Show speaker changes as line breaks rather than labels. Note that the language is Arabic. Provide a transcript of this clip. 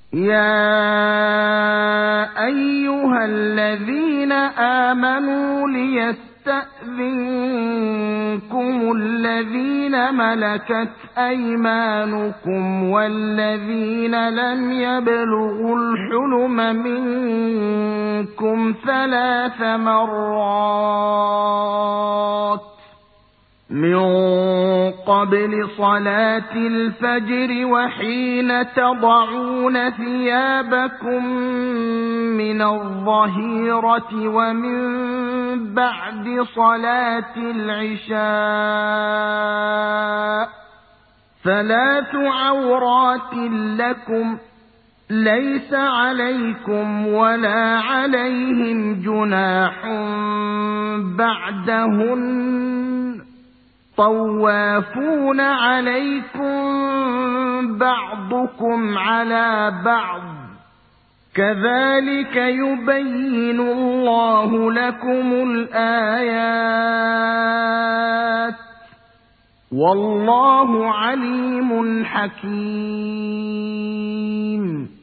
يا أيها الذين آمنوا ليستأذنكم الذين ملكت أيمانكم والذين لم يبلغوا الحلم منكم 3 مرات من قبل صلاة الفجر وحين تضعون ثيابكم من الظهيرة ومن بعد صلاة العشاء 3 عورات لكم ليس عليكم ولا عليهم جناح بعدهن طوافون عليكم بعضكم على بعض كذلك يبين الله لكم الآيات والله عليم حكيم